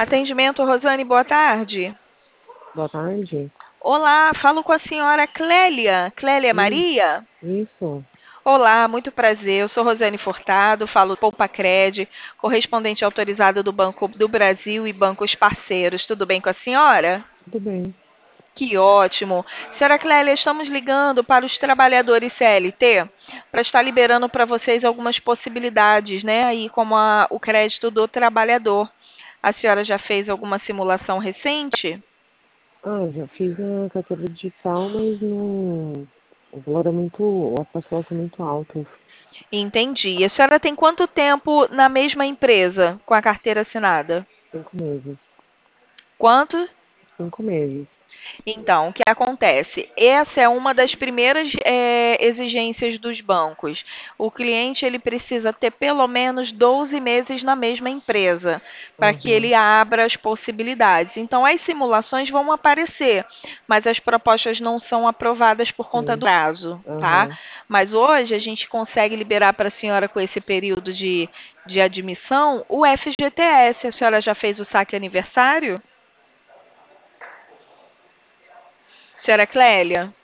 Atendimento, Rosane, boa tarde. Boa tarde. Olá, falo com a senhora Clélia. Clélia Isso, Maria? isso. Olá, muito prazer. Eu sou Rosane Furtado, falo do Poupacred, correspondente autorizada do Banco do Brasil e bancos parceiros. Tudo bem com a senhora? Tudo bem. Que ótimo. Senhora Clélia, estamos ligando para os trabalhadores CLT para estar liberando para vocês algumas possibilidades, né? Aí como o crédito do trabalhador. A senhora já fez alguma simulação recente? Já fiz a carteira digital, mas não. O valor é muito. As parcelas são muito altas. Entendi. A senhora tem quanto tempo na mesma empresa com a carteira assinada? 5 meses. Quanto? 5 meses. Então, o que acontece? Essa é uma das primeiras exigências dos bancos. O cliente ele precisa ter pelo menos 12 meses na mesma empresa para que Aham, ele abra as possibilidades. Então, as simulações vão aparecer, mas as propostas não são aprovadas por conta do sim. prazo, tá? Aham. Mas hoje a gente consegue liberar para a senhora com esse período de admissão o FGTS. A senhora já fez o saque aniversário? Senhora Clélia?